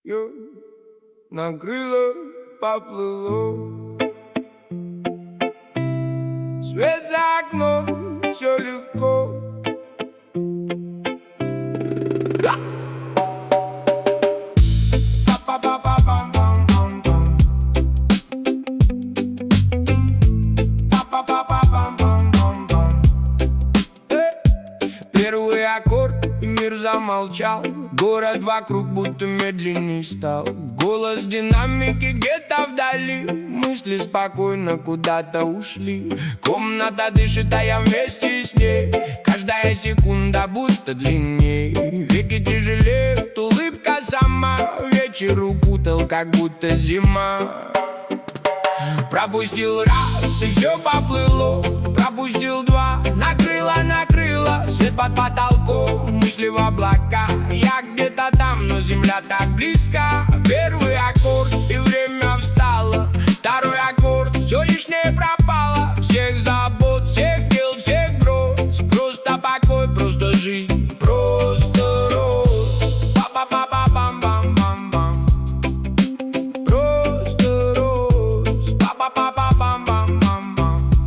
накрыло, поплыло. Свет за окном, все легко. Первый аккорд, и мир замолчал. Город вокруг будто медленней стал. Голос динамики где-то вдали. Мысли спокойно куда-то ушли. Комната дышит, а я вместе с ней. Каждая секунда будто длинней. Веки тяжелеют, улыбка сама. Вечер укутал, как будто зима. Пропустил раз, и все поплыло. Пропустил два, накрыло. Свет под потолком, мысли в облака. Я где-то там, но земля так близко. Первый аккорд, и время встало. Второй аккорд, все лишнее пропало. Всех забот, всех дел, всех гроз. Просто покой, просто жизнь, просто рост. Па-па-па-па-бам-бам-бам-бам. Просто рост. Па-па-па-па-бам-бам-бам-бам.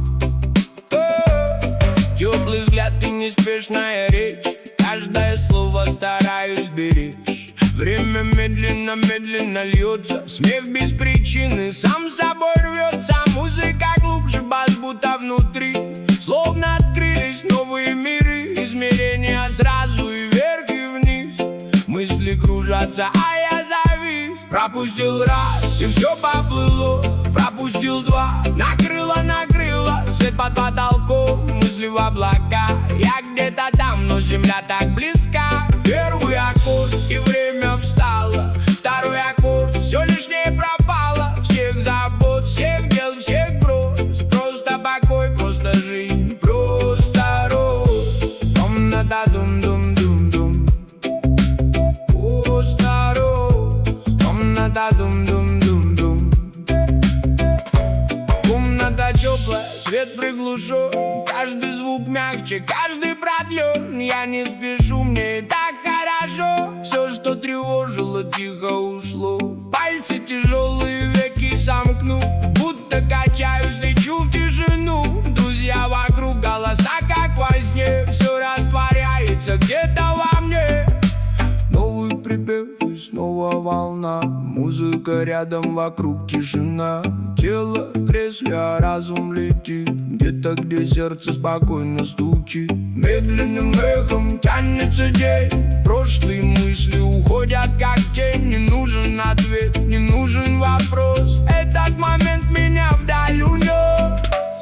Теплый взгляд и неспешная речь. Каждое слово стараюсь беречь. Время медленно льется. Смех без причины сам собой рвется. Музыка глубже, бас будто внутри. Словно открылись новые миры. Измерения сразу и вверх, и вниз. Мысли кружатся, а я завис. Пропустил раз, и все поплыло. Пропустил два, накрыло. Свет под потолком, мысли в облака. Я где-то там, но земля так близка. Первый аккорд, и время встало. Второй аккорд, все лишнее пропало. Всех забот, всех дел, всех гроз. Просто покой, просто жизнь, просто рост. Комната дум-дум-дум-дум. Просто рост. Комната дум-дум-дум-дум. Комната теплая, свет приглушен. Каждый звук мягче, каждый продлен. Я не спешу, мне и так хорошо. Все, что тревожило, тихо ушло. Пальцы тяжелые, веки сомкну. Будто качаюсь, лечу в тишину. Друзья вокруг, голоса как во сне. Все растворяется где-то во мне. Новый припев и снова волна. Музыка рядом, вокруг тишина. Тело в кресле, а разум летит где-то, где сердце спокойно стучит. Медленным эхом тянется день. Прошлые мысли уходят как тень. Не нужен ответ, не нужен вопрос. Этот момент меня вдаль унес.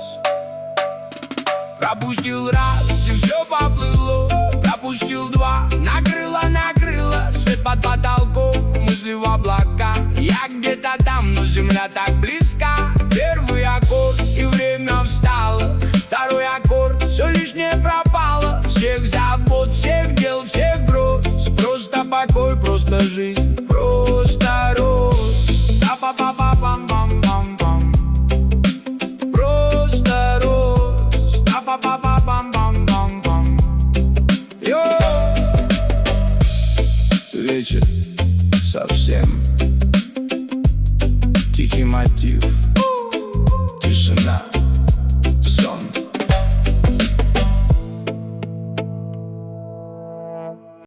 Пропустил раз, и все поплыло. Пропустил два, накрыло. Свет под потолком, мысли в облака. Я где-то там, но земля так близка. Первый аккорд, и время встало. Второй аккорд, все лишнее пропало. Всех забот, всех дел, всех гроз. Просто покой, просто жизнь, просто рост. Та-па-па-па-бам-бам-бам-бам. Просто рост. Та-па-па-па-бам-бам-бам-бам. Йо! Вечер совсем. Тихий мотив, тишина.